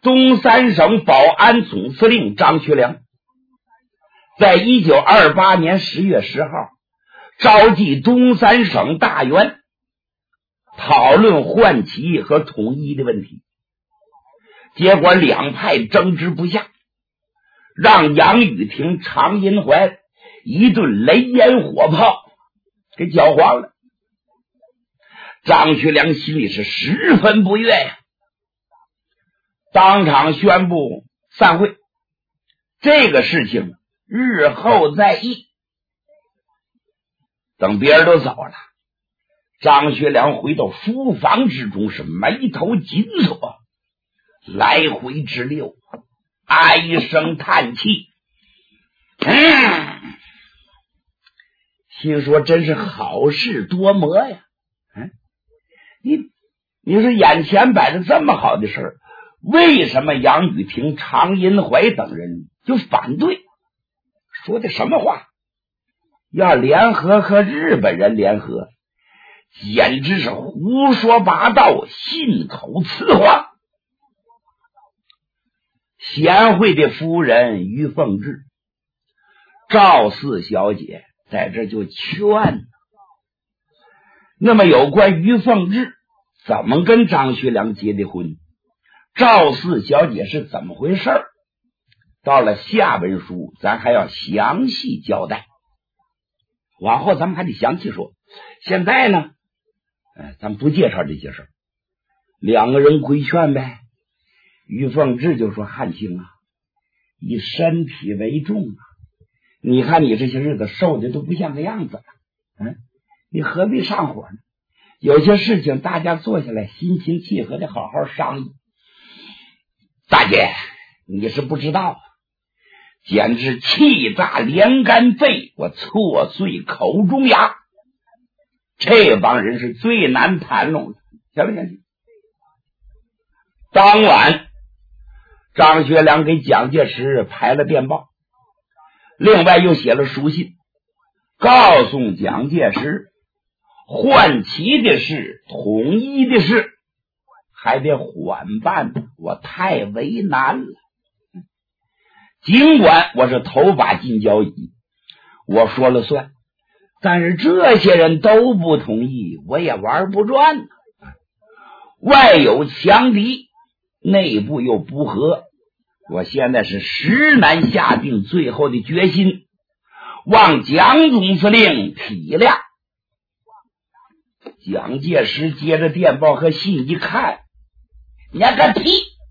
东三省保安总司令张学良在1928年10月10号召集东三省大员，讨论换旗和统一的问题。结果两派争执不下，让杨宇霆、常荫槐一顿雷烟火炮给搅黄了。张学良心里是十分不悦呀，当场宣布散会，这个事情日后再议。等别人都走了，张学良回到书房之中，是眉头紧锁，来回直溜，唉声叹气。心说真是好事多磨呀。你说眼前摆着这么好的事儿，为什么杨宇霆、常荫槐等人就反对？说的什么话？要联合和日本人联合，简直是胡说八道，信口雌黄。贤惠的夫人于凤至、赵四小姐在这就劝。那么有关于凤至怎么跟张学良结的婚，赵四小姐是怎么回事，到了下文书咱还要详细交代，往后咱们还得详细说。现在呢咱不介绍这些事儿，两个人规劝呗。于凤至就说：汉卿啊，以身体为重啊，你看你这些日子瘦的都不像个样子了，你何必上火呢？有些事情大家坐下来心平气和的好好商议。大姐你是不知道，简直气炸连肝肺，我挫碎口中牙，这帮人是最难谈拢的，行不行？当晚张学良给蒋介石排了电报，另外又写了书信，告诉蒋介石换旗的事、统一的事还得缓办，我太为难了。尽管我是头把金交椅，我说了算，但是这些人都不同意，我也玩不转呢。外有强敌，内部又不和，我现在是实难下定最后的决心，望蒋总司令体谅。蒋介石接着电报和信一看，你个屁！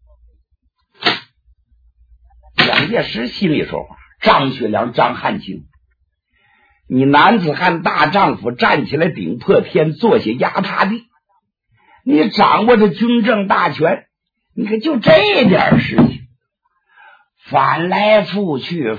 蒋介石心里说话：张学良、张汉卿，你男子汉大丈夫，站起来顶破天，坐下压塌地，你掌握着军政大权，你可就这点事情，翻来覆去，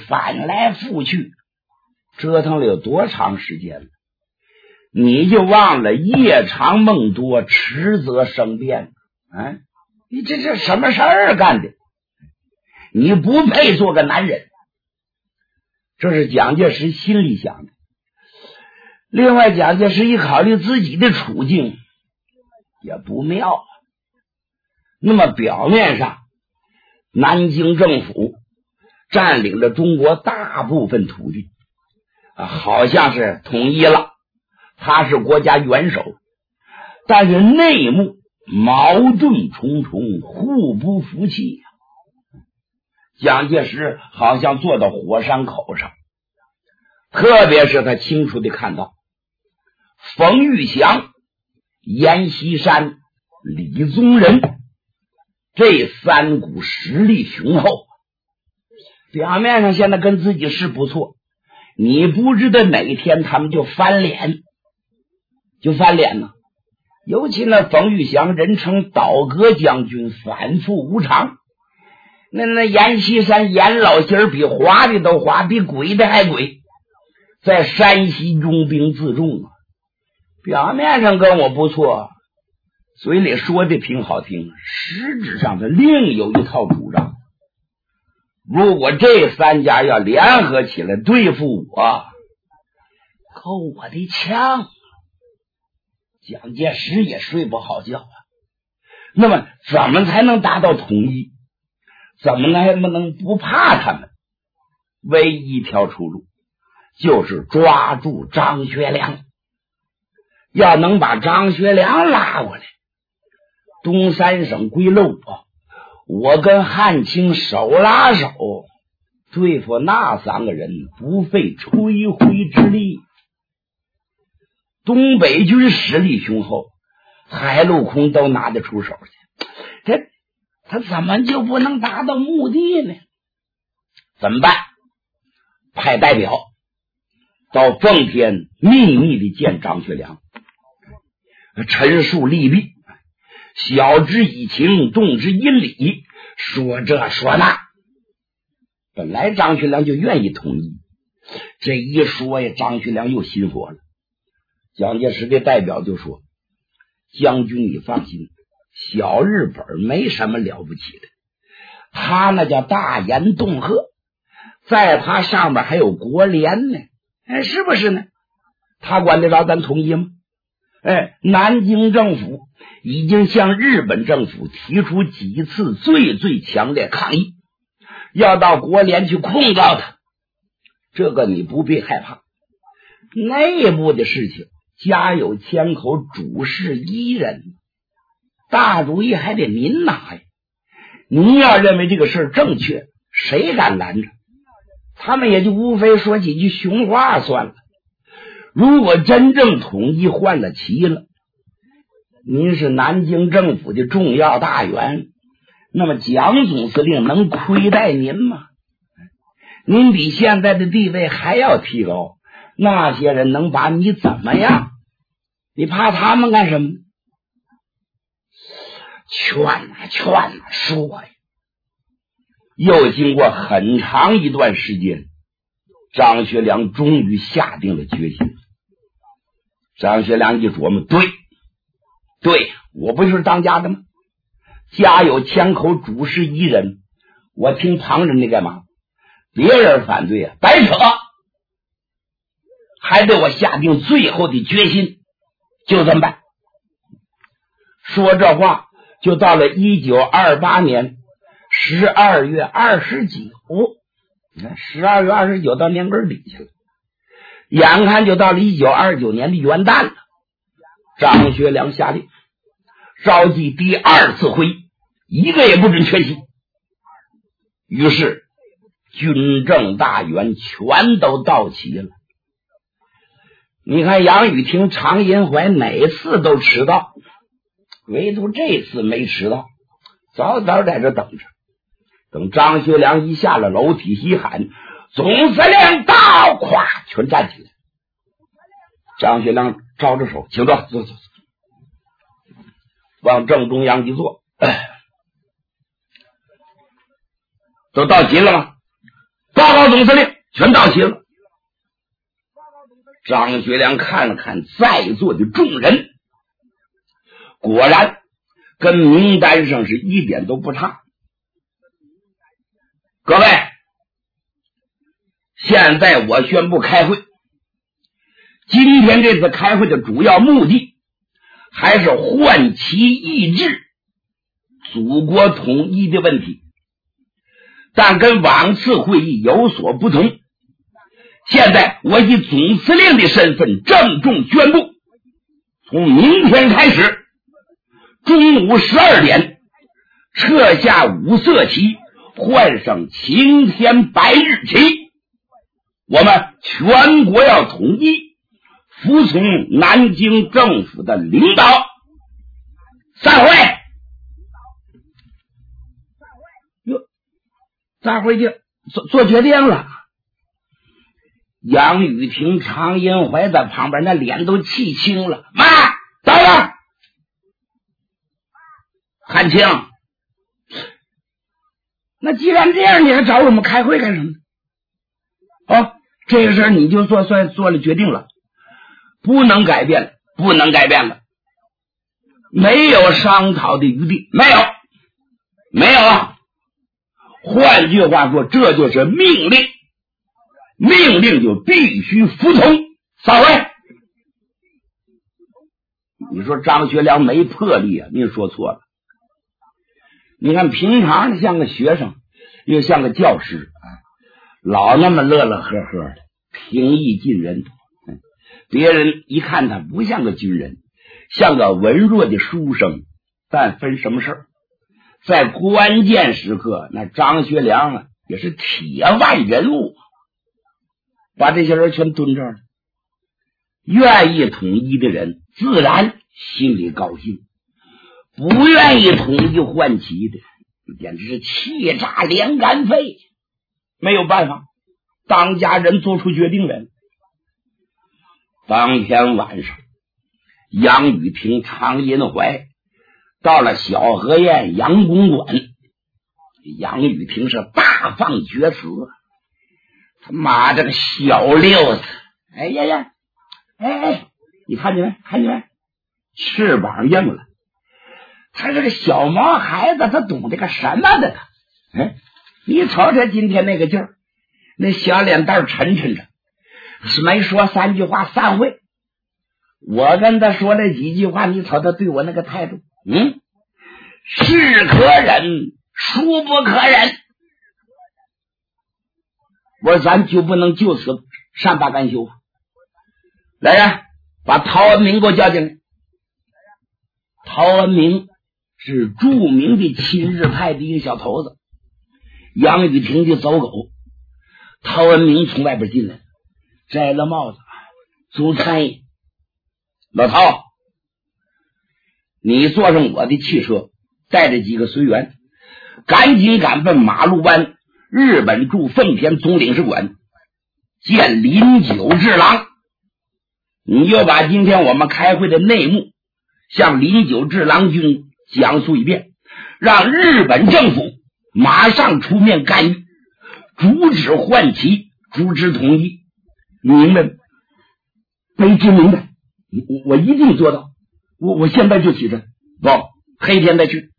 折腾了有多长时间了？你就忘了夜长梦多，迟则生变你这是什么事儿干的？你不配做个男人。这是蒋介石心里想的。另外蒋介石一考虑自己的处境也不妙。那么表面上南京政府占领了中国大部分土地好像是统一了，他是国家元首，但是内幕矛盾重重，互不服气蒋介石好像坐到火山口上，特别是他清楚地看到冯玉祥、阎锡山、李宗仁这三股实力雄厚，表面上现在跟自己是不错，你不知道哪天他们就翻脸了。尤其那冯玉祥人称倒戈将军，反复无常，那阎锡山阎老心比滑的都滑，比鬼的还鬼，在山西拥兵自重表面上跟我不错，嘴里说的挺好听，实质上他另有一套主张。如果这三家要联合起来对付我，扣我的枪，蒋介石也睡不好觉那么怎么才能达到统一？ 怎么还不能不怕他们？唯一一条出路就是抓住张学良。要能把张学良拉过来，东三省归了我跟汉卿手拉手对付那3个人，不费吹灰之力。东北军实力雄厚，海陆空都拿得出手去，他怎么就不能达到目的呢？怎么办？派代表到奉天秘密地见张学良，陈述利弊，晓之以情，动之以理，说这说那。本来张学良就愿意同意，这一说呀，张学良又心火了。蒋介石的代表就说：将军你放心，小日本没什么了不起的，他那叫大言恫吓，在他上面还有国联呢，是不是呢？他管得着咱统一吗？南京政府已经向日本政府提出几次最强烈抗议，要到国联去控告他，这个你不必害怕。内部的事情家有千口，主事一人，大主意还得您拿呀。您要认为这个事正确，谁敢拦着？他们也就无非说几句熊话算了。如果真正统一换了旗了，您是南京政府的重要大员，那么蒋总司令能亏待您吗？您比现在的地位还要提高，那些人能把你怎么样？你怕他们干什么？劝说呀。又经过很长一段时间，张学良终于下定了决心。张学良一琢磨，对，我不就是当家的吗？家有千口，主事一人，我听旁人的干嘛？别人反对啊，白扯，还得我下定最后的决心，就这么办。说这话就到了1928年12月29，你看12月29到年根底去了，眼看就到了1929年的元旦了。张学良下令召集第2次会议，一个也不准缺席。于是军政大员全都到齐了。你看杨宇霆、常荫槐哪次都迟到，唯独这次没迟到，早早在这等着。等张学良一下了楼梯，一喊总司令到，咵全站起来。张学良招着手，请坐，坐，往正中央一坐。都到齐了吗？报告总司令，全到齐了。张学良看了看在座的众人，果然跟名单上是一点都不差。各位，现在我宣布开会。今天这次开会的主要目的还是唤起意志，祖国统一的问题，但跟往次会议有所不同。现在我以总司令的身份郑重宣布，从明天开始，中午12点撤下五色旗，换上青天白日旗，我们全国要统一，服从南京政府的领导。散会。哟，散会就做决定了。杨宇霆、常荫槐在旁边，那脸都气青了。妈，走了。汉卿，那既然这样，你还找我们开会干什么？这个事儿你就算做了决定了，不能改变了，没有商讨的余地，没有啊。换句话说，这就是命令，命令就必须服从。散会。你说张学良没魄力啊？您说错了。你看平常像个学生， 又像个教师啊，老那么乐乐呵呵的，平易近人。别人一看他不像个军人，像个文弱的书生，但分什么事儿，在关键时刻，那张学良啊也是铁腕人物，把这些人全蹲这儿了。愿意统一的人自然心里高兴，不愿意统一换旗的简直是气炸连肝肺。没有办法，当家人做出决定来。当天晚上，杨雨婷、常银怀到了小河堰杨公馆，杨雨婷是大放厥词，他妈这个小六子，哎呀呀，哎，你看见没？看见没？翅膀硬了。他这个小毛孩子，他懂得个什么的他？哎，你瞅瞅今天那个劲儿，那小脸蛋沉沉着，没说三句话散会。我跟他说了几句话，你瞅他对我那个态度，是可忍，孰不可忍。我说咱就不能就此善罢甘休？来呀，把陶恩明给我叫进来。陶恩明是著名的亲日派的一个小头子，杨雨婷的走狗。陶恩明从外边进来，摘了帽子，总参议，老陶，你坐上我的汽车，带着几个随员，赶紧赶奔马路湾日本驻奉天总领事馆见林九治郎。你就把今天我们开会的内幕向林九治郎君讲述一遍，让日本政府马上出面干预，阻止换旗，阻止统一。你明白吗？没知明白，我一定做到。我现在就起身，不，黑天再去。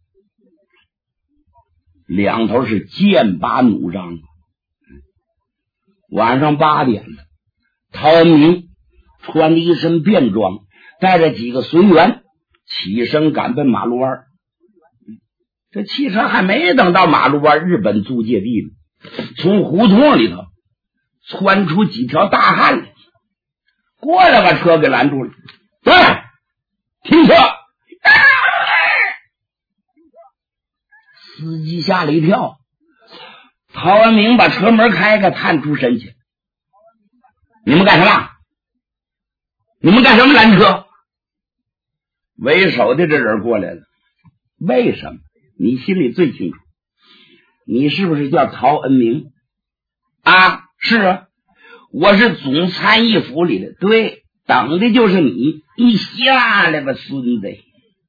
两头是剑拔弩张。晚上8点了，陶恩明穿着一身便装，带着几个随员起身赶奔马路湾。这汽车还没等到马路湾日本租界地呢，从胡同里头窜出几条大汉来，过来把车给拦住了。对，停车！司机吓了一跳，陶恩明把车门开开，探出身去。你们干什么？你们干什么拦车？为首的这人过来了。为什么？你心里最清楚。你是不是叫陶恩明啊？是啊，我是总参议府里的。对，等的就是你。你下来吧，孙子！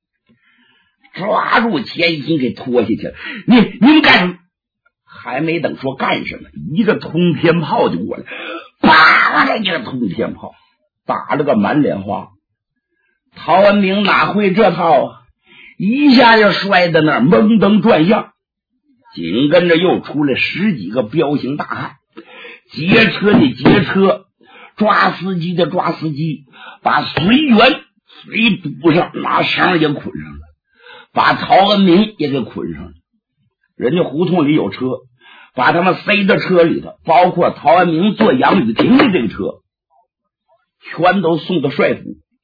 抓住前心给拖下去了。你们干什么？还没等说干什么，一个通天炮就过来，啪啦一个通天炮打了个满脸花。陶恩明哪会这套啊，一下就摔在那儿，懵登转向。紧跟着又出来10几个彪形大汉，劫车的劫车，抓司机的抓司机，把随员随堵上，拿绳也捆上了，把陶恩明也给捆上了。人家胡同里有车，把他们塞到车里头，包括陶恩明坐杨雨婷的这个车，全都送到帅府。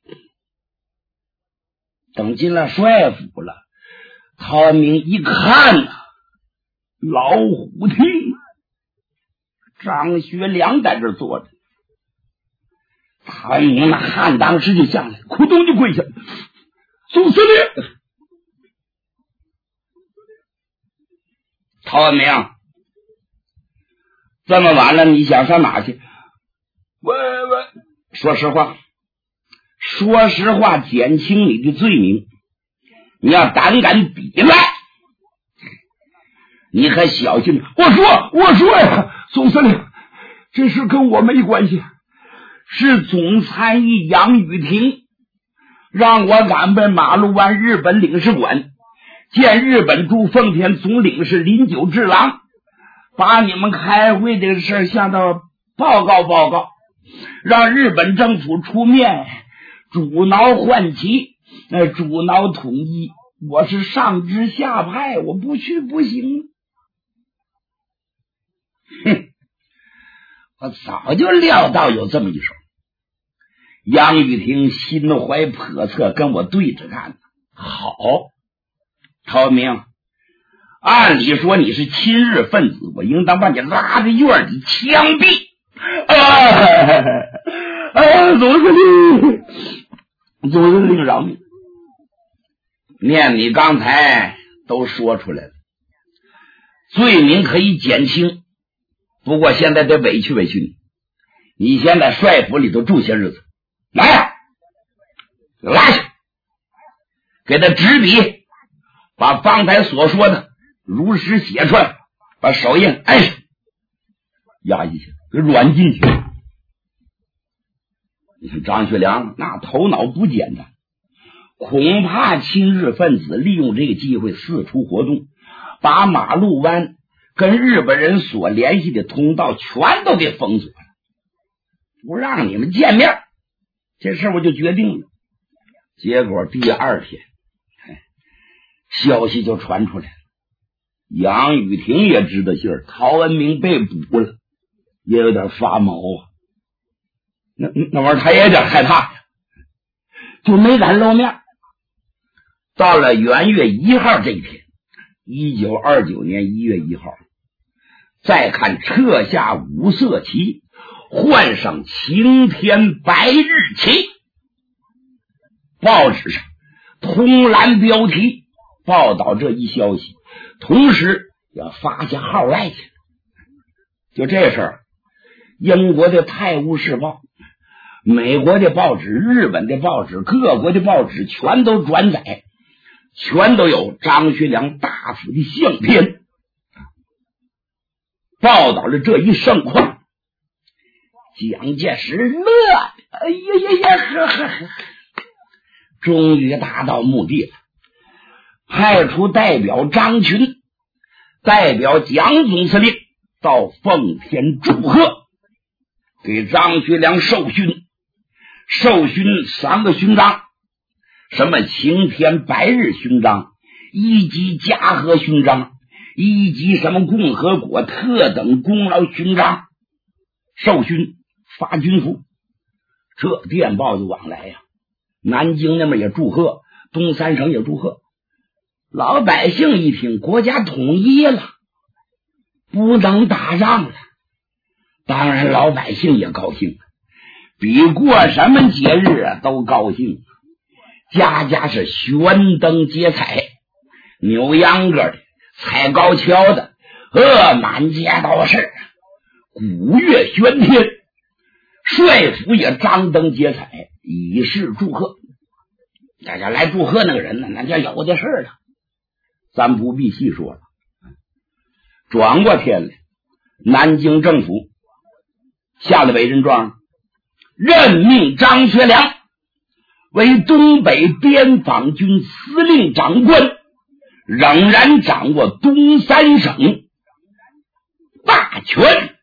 等进了帅府了，陶恩明一看老虎厅，张学良在这坐着。陶恩明那汗当时就下来，咕咚就跪下，总司令。陶恩明，这么晚了，你想上哪去？我说实话，减轻你的罪名。你要胆敢抵赖，你可小心。我说呀，总司令，这事跟我没关系，是总参议杨雨婷让我赶奔马路湾日本领事馆，见日本驻奉天总领事林九治郎，把你们开会的事向他报告，让日本政府出面阻挠换旗，阻挠统一。我是上知下派，我不去不行。 哼，我早就料到有这么一手。杨玉婷心怀叵测，跟我对着干。好，陶文明，按理说你是亲日分子，我应当把你拉着院里枪毙。总司令饶命！念你刚才都说出来了，罪名可以减轻，不过现在得委屈委屈你。你先在帅府里头住些日子，来呀，拉去，给他执笔，把方才所说的如实写出来，把手印按上，压一下，给软进去。你看张学良那头脑不简单，恐怕亲日分子利用这个机会四处活动，把马路湾跟日本人所联系的通道全都给封锁了，不让你们见面。这事我就决定了。结果第二天消息就传出来了，杨雨婷也知道信儿，陶文明被捕了，也有点发毛啊。那玩意儿他也有点害怕呀，就没敢露面。到了元月1号这一天，1929年1月1号，再看撤下五色旗，换上晴天白日旗，报纸上通栏标题报道这一消息，同时要发下号外去。就这事儿，英国的《泰晤士报》、美国的报纸、日本的报纸、各国的报纸全都转载，全都有张学良大夫的相片，报道了这一盛况。蒋介石乐的，哎呀呵，终于达到目的了，派出代表张群，代表蒋总司令到奉天祝贺，给张学良授勋3个勋章，什么晴天白日勋章、一级嘉禾勋章、一级什么共和国特等功劳勋章，授勋发军服。这电报就往来呀，南京那边也祝贺，东三省也祝贺。老百姓一听国家统一了，不能打仗了，当然老百姓也高兴，比过什么节日啊都高兴，家家是悬灯结彩，扭秧歌的，踩高跷的，满街都是，鼓乐喧天，帅府也张灯结彩，以示祝贺。大家来祝贺那个人呢，那叫有的事了，咱不必细说了。转过天来，南京政府下了委任状，任命张学良为东北边防军司令长官，仍然掌握东三省大权。